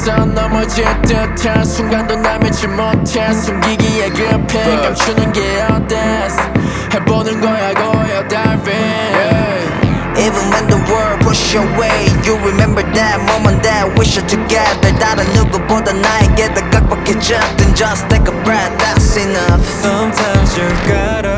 있어 넘어질 듯한 순간도 날 믿지 못해 숨기기에 급해 감추는 게 어땠어 해보는 거야 고요 diving Even when the world push you away, you remember that moment that we share together. 다른 누구보다 나에게 더 각박해졌던 just take a breath, that's enough. Sometimes you gotta